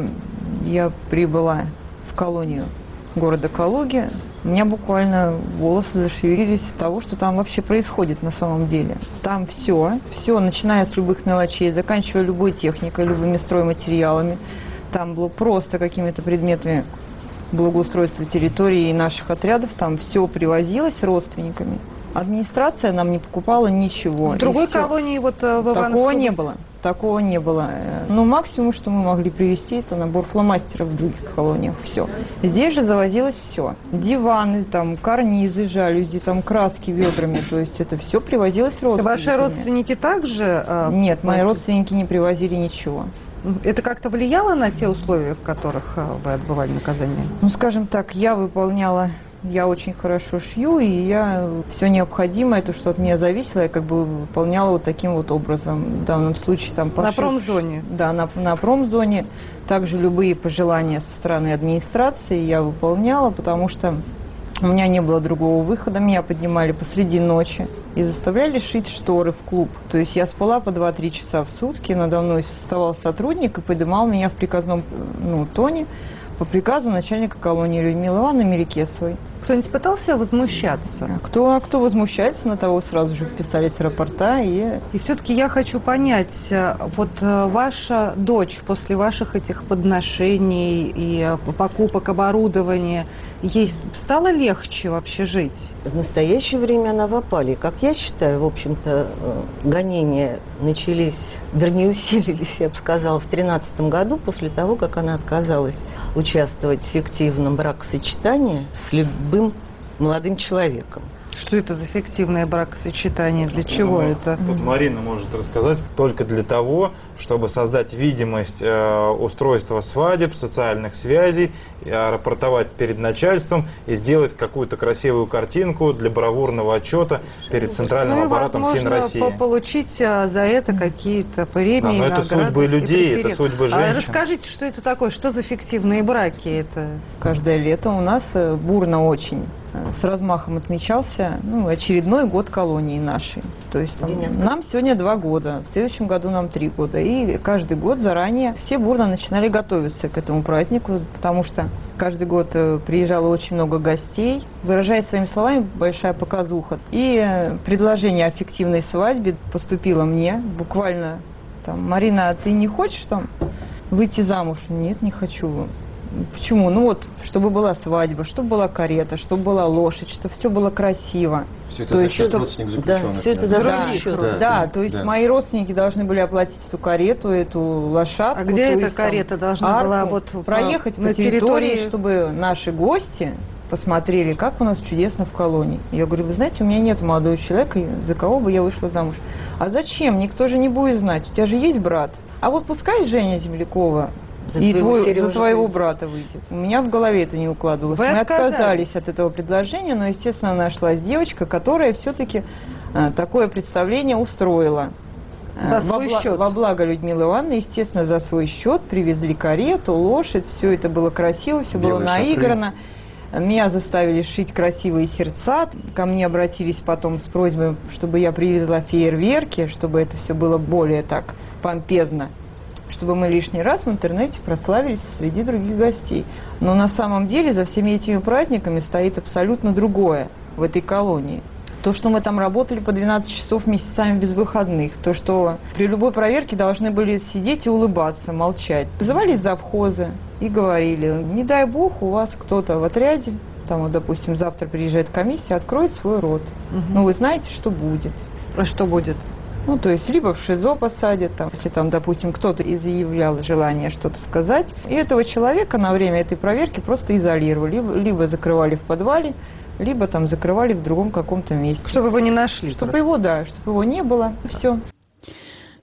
я прибыла в колонию города Калуги, у меня буквально волосы зашевелились от того, что там вообще происходит на самом деле. Там все, все, начиная с любых мелочей, заканчивая любой техникой, любыми стройматериалами. Там было просто какими-то предметами благоустройства территории и наших отрядов. Там все привозилось родственниками. Администрация нам не покупала ничего. В другой колонии вот в Ивановской Такого не было. Такого не было. Ну, максимум, что мы могли привезти, это набор фломастеров в других колониях. Все. Здесь же завозилось все. Диваны, там, карнизы, жалюзи, там, краски ведрами. То есть это все привозилось родственниками. Ваши родственники также? Э, Нет, мои родственники не привозили ничего. Это как-то влияло на те условия, в которых вы отбывали наказание? Ну, скажем так, я выполняла... Я очень хорошо шью, и я все необходимое, то, что от меня зависело, я как бы выполняла вот таким вот образом. В данном случае там пошив... На промзоне? Да, на, на промзоне. Также любые пожелания со стороны администрации я выполняла, потому что у меня не было другого выхода. Меня поднимали посреди ночи и заставляли шить шторы в клуб. То есть я спала по два-три часа в сутки, надо мной вставал сотрудник и поднимал меня в приказном ну, тоне, по приказу начальника колонии Людмилы Ивановны Мерекесовой. Кто-нибудь пытался возмущаться? Кто, кто возмущается, на того сразу же вписались рапорта. И, и все-таки я хочу понять, вот ваша дочь после ваших этих подношений и покупок оборудования, ей стало легче вообще жить? В настоящее время она в опале. Как я считаю, в общем-то, гонения начались, вернее усилились, я бы сказала, в тринадцатом году, после того, как она отказалась участвовать в фиктивном бракосочетании с любым молодым человеком. Что это за фиктивное бракосочетание? Для чего ну, это? Тут Марина может рассказать. Только для того, чтобы создать видимость э, устройства свадеб, социальных связей, э, рапортовать перед начальством и сделать какую-то красивую картинку для бравурного отчета перед центральным ну, аппаратом СИН России. Возможно, получить а, за это какие-то премии, да, но награды. Это судьбы людей, это судьбы женщин. А расскажите, что это такое? Что за фиктивные браки? Это? Каждое лето у нас бурно очень. С размахом отмечался ну, очередной год колонии нашей. То есть там, нам сегодня два года, в следующем году нам три года. И каждый год заранее все бурно начинали готовиться к этому празднику, потому что каждый год приезжало очень много гостей. Выражаясь своими словами, большая показуха. И предложение о фиктивной свадьбе поступило мне. Буквально там, Марина, а ты не хочешь там выйти замуж? Нет, не хочу. Почему? Ну вот, чтобы была свадьба, чтобы была карета, чтобы была лошадь, чтобы все было красиво. Все это то за есть, счет что... родственников заключенных. Да, все это за да, счет. Да, да, да, то есть да. Мои родственники должны были оплатить эту карету, эту лошадку. А где эта есть, карета там, должна арку, была вот проехать по, на территории, территории, чтобы наши гости посмотрели, как у нас чудесно в колонии. Я говорю, вы знаете, у меня нет молодого человека, за кого бы я вышла замуж. А зачем? Никто же не будет знать. У тебя же есть брат. А вот пускай Женя Землякова За и твой, за твоего выйдет. брата выйдет. У меня в голове это не укладывалось. Вы Мы отказались. отказались от этого предложения, но, естественно, нашлась девочка, которая все-таки а, такое представление устроила. За свой во, счет. Во благо Людмилы Ивановны, естественно, за свой счет привезли карету, лошадь, все это было красиво, все Белый было наиграно. Шатры. Меня заставили шить красивые сердца. Ко мне обратились потом с просьбой, чтобы я привезла фейерверки, чтобы это все было более так помпезно, чтобы мы лишний раз в интернете прославились среди других гостей. Но на самом деле за всеми этими праздниками стоит абсолютно другое в этой колонии. То, что мы там работали по двенадцать часов месяцами без выходных, то, что при любой проверке должны были сидеть и улыбаться, молчать. Вызывались завхозы и говорили, не дай бог, у вас кто-то в отряде, там, вот, допустим, завтра приезжает комиссия, откроет свой рот. Угу. Ну, вы знаете, что будет. А что будет? Ну, то есть, либо в ШИЗО посадят, там, если там, допустим, кто-то изъявлял желание что-то сказать. И этого человека на время этой проверки просто изолировали. Либо, либо закрывали в подвале, либо там закрывали в другом каком-то месте. Чтобы его не нашли. Чтобы просто. его, да, чтобы его не было. Все.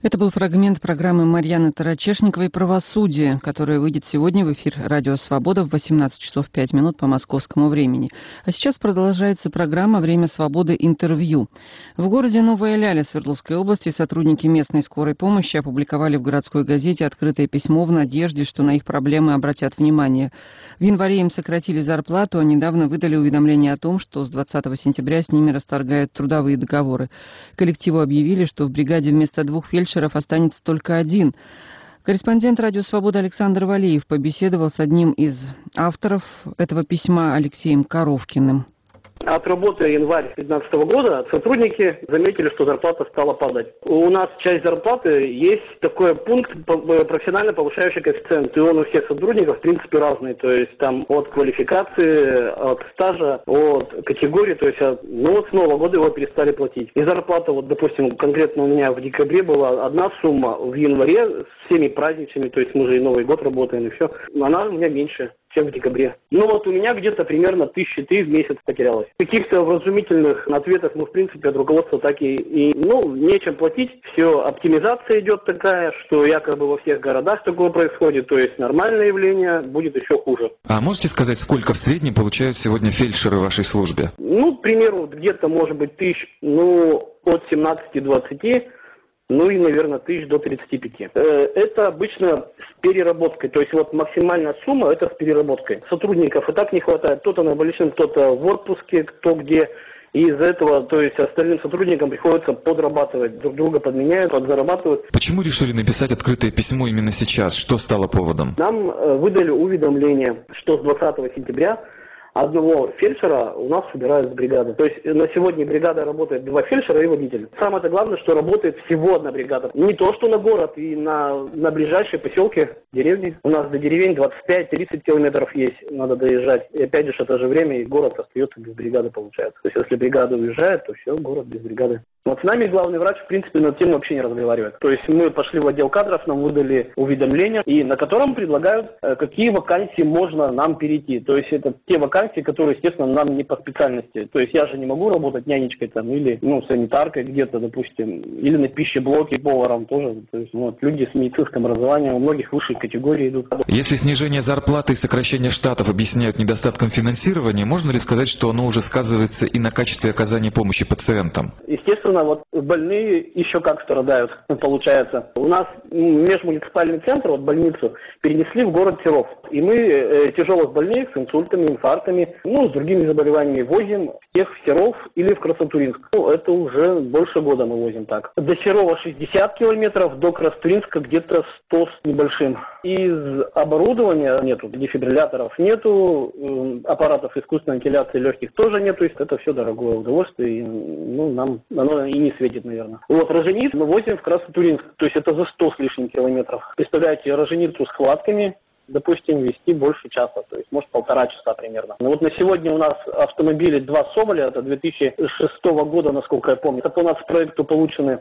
Это был фрагмент программы Марьяны Тарачешниковой «Правосудие», которая выйдет сегодня в эфир «Радио Свобода» в восемнадцать часов пять минут по московскому времени. А сейчас продолжается программа «Время свободы. Интервью». В городе Новая Ляля Свердловской области сотрудники местной скорой помощи опубликовали в городской газете открытое письмо в надежде, что на их проблемы обратят внимание. В январе им сократили зарплату, а недавно выдали уведомление о том, что с двадцатого сентября с ними расторгают трудовые договоры. Коллективу объявили, что в бригаде вместо двух фельдшеров останется только один. Корреспондент «Радио Свобода» Александр Валеев побеседовал с одним из авторов этого письма Алексеем Коровкиным. Отработая январь две тысячи пятнадцатого года, сотрудники заметили, что зарплата стала падать. У нас часть зарплаты есть такой пункт профессионально повышающий коэффициент, и он у всех сотрудников в принципе разный, то есть там от квалификации, от стажа, от категории, то есть ну вот с Нового года его перестали платить. И зарплата, вот допустим, конкретно у меня в декабре была одна сумма, в январе с всеми праздничными, то есть мы же и Новый год работаем, и все, она у меня меньше, чем в декабре. Ну вот у меня где-то примерно тысячи три в месяц потерялось. Каких-то вразумительных ответов мы в принципе от руководства так и, и ну, нечем платить. Все, оптимизация идет такая, что якобы во всех городах такое происходит, то есть нормальное явление будет еще хуже. А можете сказать, сколько в среднем получают сегодня фельдшеры в вашей службе? Ну, к примеру, где-то может быть тысяч, ну, от семнадцати двадцати. Ну и, наверное, тысяч до тридцати пяти. Это обычно с переработкой. То есть вот максимальная сумма это с переработкой. Сотрудников и так не хватает. Кто-то на больничном, кто-то в отпуске, кто где. И из-за этого, то есть остальным сотрудникам приходится подрабатывать. Друг друга подменяют, подзарабатывают. Почему решили написать открытое письмо именно сейчас? Что стало поводом? Нам выдали уведомление, что с двадцатого сентября одного фельдшера у нас убирают с бригады. То есть на сегодня бригада работает два фельдшера и водитель. Самое главное, что работает всего одна бригада. Не то, что на город и на, на ближайшие поселки, деревни. У нас до деревень двадцать пять тридцать километров есть, надо доезжать. И опять же, в это же время и город остается без бригады, получается. То есть если бригада уезжает, то все, город без бригады. Вот с нами главный врач, в принципе, на тему вообще не разговаривает. То есть мы пошли в отдел кадров, нам выдали уведомление, и на котором предлагают, какие вакансии можно нам перейти. То есть это те вакансии, которые, естественно, нам не по специальности. То есть я же не могу работать нянечкой там, или ну, санитаркой где-то, допустим, или на пищеблоке поваром тоже. То есть вот, люди с медицинским образованием у многих высших категорий идут. Если снижение зарплаты и сокращение штатов объясняют недостатком финансирования, можно ли сказать, что оно уже сказывается и на качестве оказания помощи пациентам? Естественно, вот больные еще как страдают, получается. У нас межмуниципальный центр, вот больницу, перенесли в город Серов. И мы э, тяжелых больных с инсультами, инфарктами, ну, с другими заболеваниями возим всех в Серов или в Красотуринск. Ну, это уже больше года мы возим так. До Серова шестьдесят километров, до Красотуринска где-то сто с небольшим. Из оборудования нету, дефибрилляторов нету, э, аппаратов искусственной вентиляции легких тоже нету. То есть это все дорогое удовольствие, и, ну, нам оно и не светит, наверное. Вот роженит мы возим в Красотуринск, то есть это за сто с лишним километров. Представляете, роженицу с хватками, допустим, вести больше часа, то есть может полтора часа примерно. Но вот на сегодня у нас автомобили два Соболя, это две тысячи шестого года, насколько я помню, это по нацпроекту получены,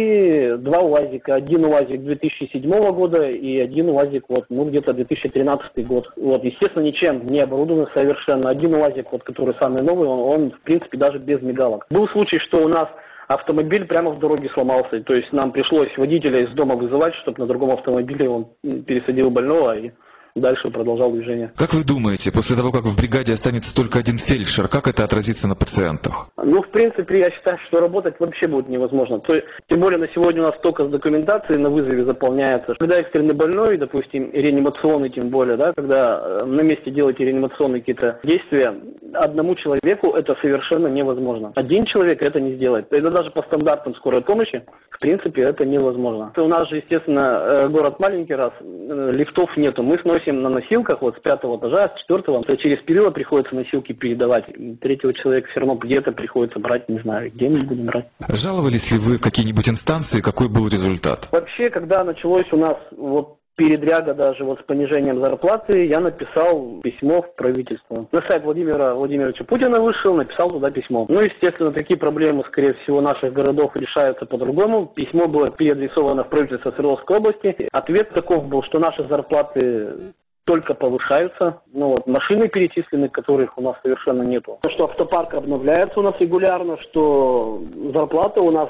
и два УАЗика, один УАЗик две тысячи седьмого года и один УАЗик вот, ну где-то две тысячи тринадцатый год. Вот, естественно, ничем не оборудованы совершенно. Один УАЗик, вот, который самый новый, он, он в принципе даже без мигалок. Был случай, что у нас автомобиль прямо в дороге сломался, то есть нам пришлось водителя из дома вызывать, чтобы на другом автомобиле он пересадил больного и дальше продолжал движение. Как вы думаете, после того, как в бригаде останется только один фельдшер, как это отразится на пациентах? Ну, в принципе, я считаю, что работать вообще будет невозможно. То, тем более на сегодня у нас только с документацией на вызове заполняется. Когда экстренный больной, допустим, реанимационный тем более, да, когда на месте делаете реанимационные какие-то действия, одному человеку это совершенно невозможно. Один человек это не сделает. Это даже по стандартам скорой помощи, в принципе, это невозможно. У нас же, естественно, город маленький раз, лифтов нету. Мы сносим на носилках вот с пятого этажа, с четвертого. Через перила приходится носилки передавать. Третьего человека все равно где-то приходится брать, не знаю, где мы будем брать. Жаловались ли вы в какие-нибудь инстанции, какой был результат? Вообще, когда началось у нас вот передряга даже вот с понижением зарплаты, я написал письмо в правительство. На сайт Владимира Владимировича Путина вышел, написал туда письмо. Ну, естественно, такие проблемы, скорее всего, наших городов решаются по-другому. Письмо было переадресовано в правительство Свердловской области. Ответ таков был, что наши зарплаты только повышаются. Ну вот, машины перечислены, которых у нас совершенно нету. Что автопарк обновляется у нас регулярно, что зарплата у нас выросла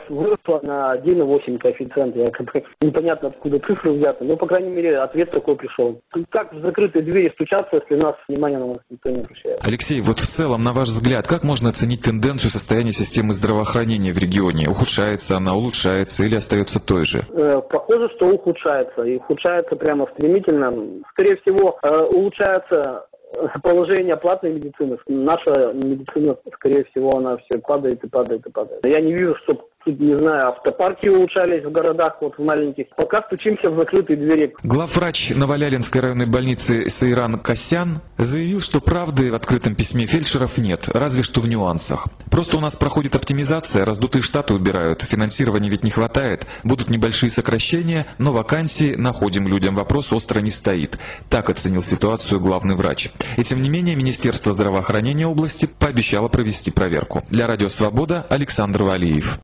на один и восемь коэффициент, якобы непонятно откуда цифры взяты, но, по крайней мере, ответ такой пришел. Как в закрытые двери стучаться, если нас внимание на нас никто не обращает? Алексей, вот в целом, на ваш взгляд, как можно оценить тенденцию состояния системы здравоохранения в регионе? Ухудшается она, улучшается или остается той же? Э, похоже, что ухудшается, и ухудшается прямо стремительно. Скорее всего, э, улучшается положение платной медицины. Наша медицина, скорее всего, она все падает и падает и падает. Я не вижу, что тут, не знаю, автопарки улучшались в городах, вот в маленьких. Пока стучимся в закрытые двери. Главврач Новолялинской районной больницы Сайран Касян заявил, что правды в открытом письме фельдшеров нет, разве что в нюансах. Просто у нас проходит оптимизация, раздутые штаты убирают, финансирования ведь не хватает, будут небольшие сокращения, но вакансии находим людям, вопрос остро не стоит. Так оценил ситуацию главный врач. И тем не менее, Министерство здравоохранения области пообещало провести проверку. Для Радио Свобода Александр Валиев.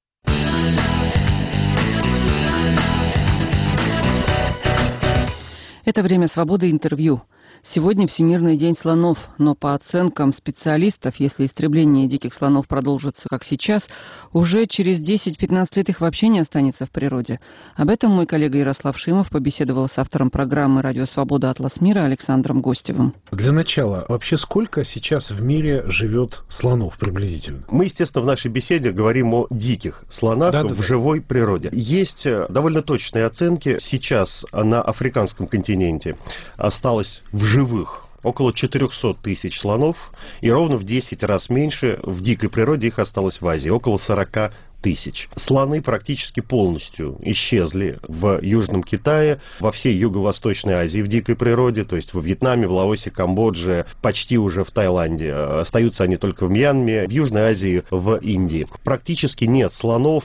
Это «Время свободы» интервью. Сегодня Всемирный день слонов, но по оценкам специалистов, если истребление диких слонов продолжится как сейчас, уже через десять-пятнадцать лет их вообще не останется в природе. Об этом мой коллега Ярослав Шимов побеседовал с автором программы «Радио Свобода. Атлас мира» Александром Гостевым. Для начала, вообще сколько сейчас в мире живет слонов приблизительно? Мы, естественно, в нашей беседе говорим о диких слонах да, в да, живой да. природе. Есть довольно точные оценки. Сейчас на африканском континенте осталось в живых около четыреста тысяч слонов, и ровно в десять раз меньше в дикой природе их осталось в Азии, около сорок тысяч. Слоны практически полностью исчезли в Южном Китае, во всей Юго-Восточной Азии в дикой природе, то есть во Вьетнаме, в Лаосе, Камбодже, почти уже в Таиланде. Остаются они только в Мьянме, в Южной Азии, в Индии. Практически нет слонов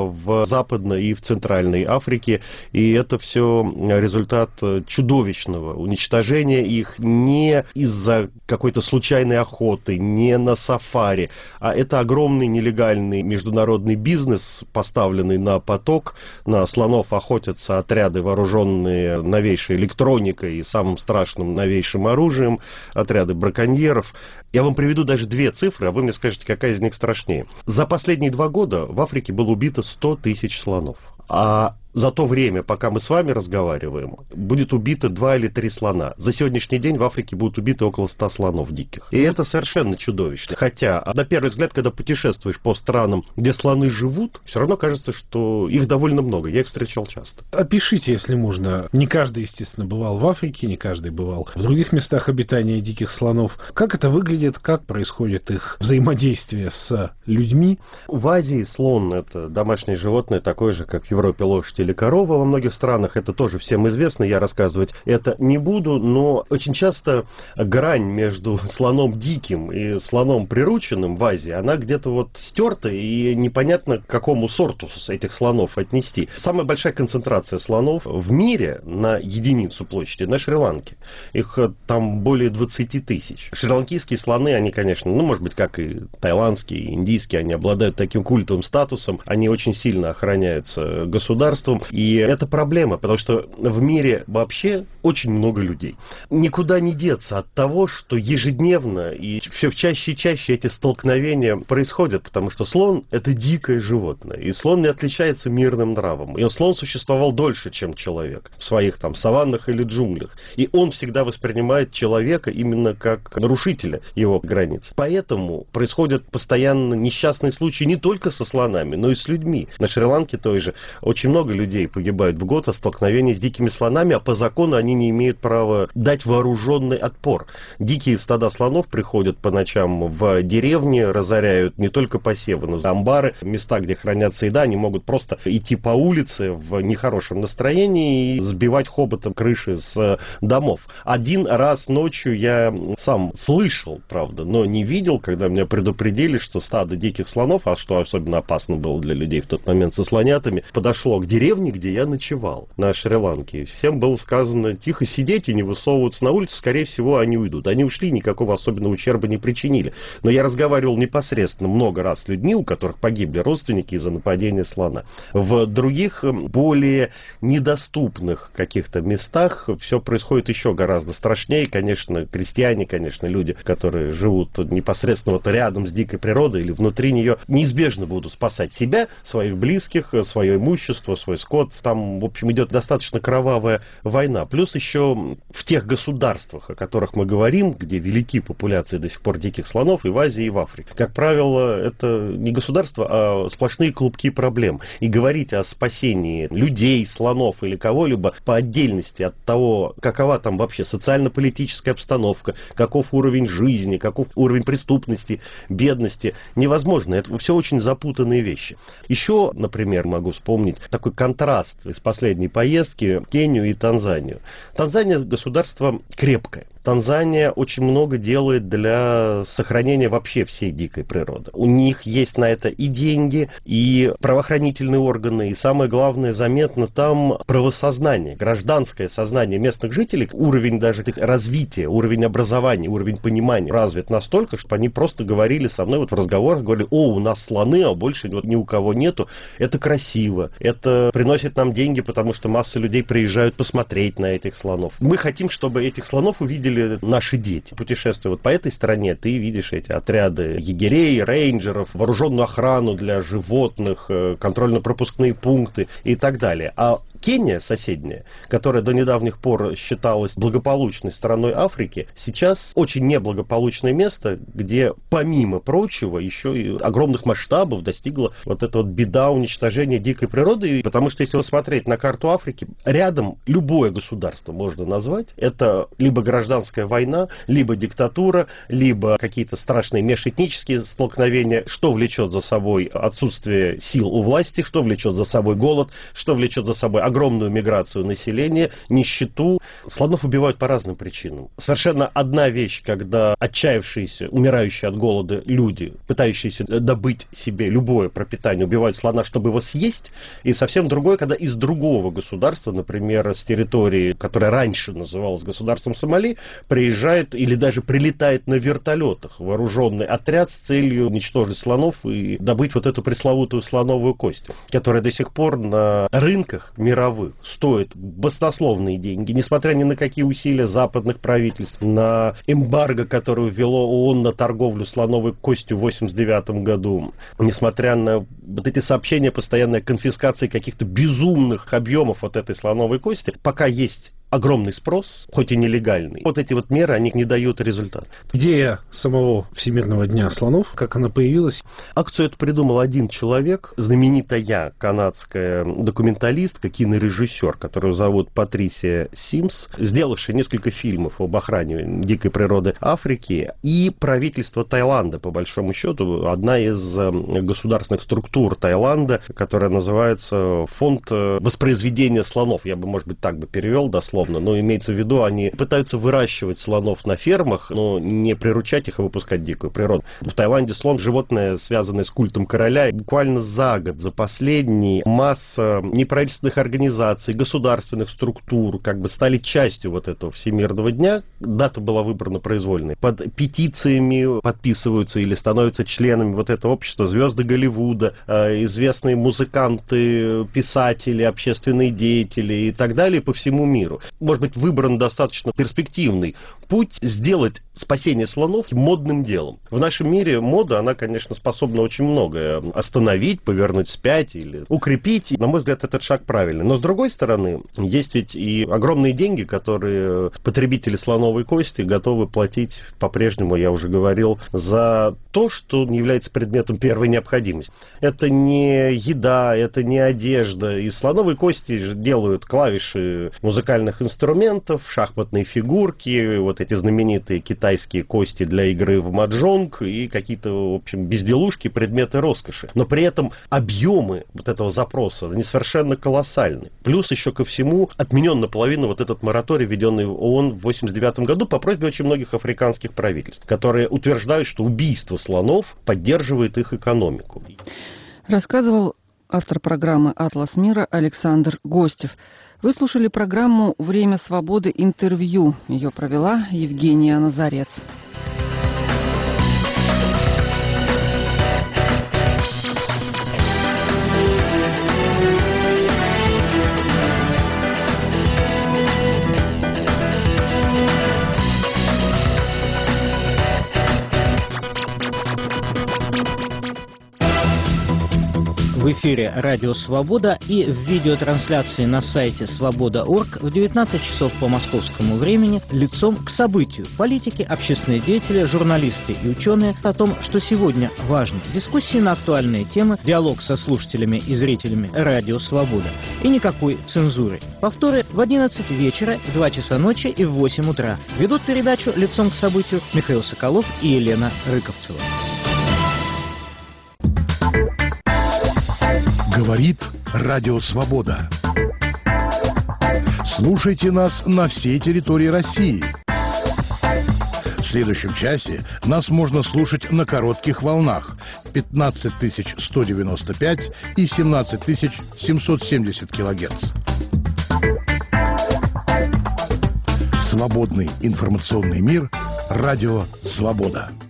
в Западной и в Центральной Африке, и это все результат чудовищного уничтожения их не из-за какой-то случайной охоты, не на сафари, а это огромный нелегальный международный бизнес, поставленный на поток. На слонов охотятся отряды, вооруженные новейшей электроникой и самым страшным новейшим оружием, отряды браконьеров. Я вам приведу даже две цифры, а вы мне скажете, какая из них страшнее. За последние два года в Африке было убито сто тысяч слонов. А за то время, пока мы с вами разговариваем, будет убито два или три слона. За сегодняшний день в Африке будут убиты около ста слонов диких. И это совершенно чудовищно. Хотя, на первый взгляд, когда путешествуешь по странам, где слоны живут, все равно кажется, что их довольно много. Я их встречал часто. Опишите, если можно. Не каждый, естественно, бывал в Африке, не каждый бывал в других местах обитания диких слонов. Как это выглядит, как происходит их взаимодействие с людьми? В Азии слон — это домашнее животное, такое же, как в Европе лошадь или корова. Во многих странах это тоже всем известно, я рассказывать это не буду, но очень часто грань между слоном диким и слоном прирученным в Азии, она где-то вот стерта, и непонятно, к какому сорту этих слонов отнести. Самая большая концентрация слонов в мире на единицу площади на Шри-Ланке. Их там более двадцати тысяч. Шри-ланкийские слоны, они, конечно, ну, может быть, как и таиландские, и индийские, они обладают таким культовым статусом, они очень сильно охраняются государством. И это проблема, потому что в мире вообще очень много людей. Никуда не деться от того, что ежедневно и все чаще и чаще эти столкновения происходят, потому что слон — это дикое животное, и слон не отличается мирным нравом. И слон существовал дольше, чем человек, в своих там саваннах или джунглях. И он всегда воспринимает человека именно как нарушителя его границ. Поэтому происходят постоянно несчастные случаи не только со слонами, но и с людьми. На Шри-Ланке той же очень много людей людей погибают в год от столкновения с дикими слонами, а по закону они не имеют права дать вооруженный отпор. Дикие стада слонов приходят по ночам в деревни, разоряют не только посевы, но и амбары, места, где хранятся еда. Они могут просто идти по улице в нехорошем настроении и сбивать хоботом крыши с домов. Один раз ночью я сам слышал, правда, но не видел, когда меня предупредили, что стадо диких слонов, а что особенно опасно было для людей в тот момент со слонятами, подошло к деревне, деревне, где я ночевал на Шри-Ланке. Всем было сказано тихо сидеть и не высовываться на улицу, скорее всего, они уйдут. Они ушли, никакого особенного ущерба не причинили. Но я разговаривал непосредственно много раз с людьми, у которых погибли родственники из-за нападения слона. В других, более недоступных каких-то местах все происходит еще гораздо страшнее. Конечно, крестьяне, конечно, люди, которые живут непосредственно вот рядом с дикой природой или внутри нее, неизбежно будут спасать себя, своих близких, свое имущество, свой скот. Там, в общем, идет достаточно кровавая война. Плюс еще в тех государствах, о которых мы говорим, где велики популяции до сих пор диких слонов, и в Азии, и в Африке. Как правило, это не государство, а сплошные клубки проблем. И говорить о спасении людей, слонов или кого-либо по отдельности от того, какова там вообще социально-политическая обстановка, каков уровень жизни, каков уровень преступности, бедности, невозможно. Это все очень запутанные вещи. Еще, например, могу вспомнить такой контраст из последней поездки в Кению и Танзанию. Танзания государство крепкое. Танзания очень много делает для сохранения вообще всей дикой природы. У них есть на это и деньги, и правоохранительные органы, и самое главное, заметно там правосознание, гражданское сознание местных жителей, уровень даже их развития, уровень образования, уровень понимания развит настолько, что они просто говорили со мной вот в разговорах, говорили: о, у нас слоны, а больше вот ни у кого нету. Это красиво, это приносит нам деньги, потому что масса людей приезжают посмотреть на этих слонов. Мы хотим, чтобы этих слонов увидели наши дети. Путешествуя вот по этой стороне, ты видишь эти отряды егерей, рейнджеров, вооруженную охрану для животных, контрольно-пропускные пункты и так далее. А Кения соседняя, которая до недавних пор считалась благополучной стороной Африки, сейчас очень неблагополучное место, где, помимо прочего, еще и огромных масштабов достигла вот эта вот беда уничтожения дикой природы. Потому что, если смотреть на карту Африки, рядом любое государство можно назвать. Это либо гражданская война, либо диктатура, либо какие-то страшные межэтнические столкновения, что влечет за собой отсутствие сил у власти, что влечет за собой голод, что влечет за собой огромную миграцию населения, нищету. Слонов убивают по разным причинам. Совершенно одна вещь, когда отчаявшиеся, умирающие от голода люди, пытающиеся добыть себе любое пропитание, убивают слона, чтобы его съесть, и совсем другое, когда из другого государства, например, с территории, которая раньше называлась государством Сомали, приезжает или даже прилетает на вертолетах вооруженный отряд с целью уничтожить слонов и добыть вот эту пресловутую слоновую кость, которая до сих пор на рынках мировых стоит баснословные деньги, несмотря ни на какие усилия западных правительств, на эмбарго, которое ввело ООН на торговлю слоновой костью в восемьдесят девятом году, несмотря на вот эти сообщения, постоянной конфискации каких-то безумных объемов вот этой слоновой кости, пока есть огромный спрос, хоть и нелегальный. Вот эти вот меры, они не дают результат. Идея самого Всемирного дня слонов, как она появилась? Акцию эту придумал один человек, знаменитая канадская документалистка, кинорежиссер, которую зовут Патрисия Симс, сделавшая несколько фильмов об охране дикой природы Африки, и правительство Таиланда, по большому счету, одна из государственных структур Таиланда, которая называется Фонд воспроизведения слонов. Я бы, может быть, так бы перевел дословно. Но имеется в виду, они пытаются выращивать слонов на фермах, но не приручать их и выпускать в дикую природу. В Таиланде слон — животное, связанное с культом короля. Буквально за год, за последний, масса неправительственных организаций, государственных структур как бы стали частью вот этого Всемирного дня. Дата была выбрана произвольной. Под петициями подписываются или становятся членами вот этого общества звезды Голливуда, известные музыканты, писатели, общественные деятели и так далее по всему миру. Может быть, выбран достаточно перспективный путь сделать спасение слонов модным делом. В нашем мире мода, она, конечно, способна очень многое остановить, повернуть вспять или укрепить. И, на мой взгляд, этот шаг правильный. Но, с другой стороны, есть ведь и огромные деньги, которые потребители слоновой кости готовы платить по-прежнему, я уже говорил, за то, что не является предметом первой необходимости. Это не еда, это не одежда. Из слоновой кости же делают клавиши музыкальных инструментов, шахматные фигурки, вот эти знаменитые китайские кости для игры в маджонг и какие-то, в общем, безделушки, предметы роскоши. Но при этом объемы вот этого запроса, они совершенно колоссальны. Плюс еще ко всему отменен наполовину вот этот мораторий, введенный ООН в восемьдесят девятом году по просьбе очень многих африканских правительств, которые утверждают, что убийство слонов поддерживает их экономику. Рассказывал Автор программы «Атлас мира» Александр Гостев. Вы слушали программу «Время свободы. Интервью». Ее провела Евгения Назарец. В эфире «Радио Свобода» и в видеотрансляции на сайте свобода точка орг в девятнадцать часов по московскому времени «Лицом к событию». Политики, общественные деятели, журналисты и ученые о том, что сегодня важно. Дискуссии на актуальные темы, диалог со слушателями и зрителями «Радио Свобода». И никакой цензуры. Повторы в одиннадцать вечера, в два часа ночи и в восемь утра. Ведут передачу «Лицом к событию» Михаил Соколов и Елена Рыковцева. Говорит Радио Свобода. Слушайте нас на всей территории России. В следующем часе нас можно слушать на коротких волнах пятнадцать тысяч сто девяносто пять и семнадцать тысяч семьсот семьдесят килогерц. Свободный информационный мир. Радио Свобода.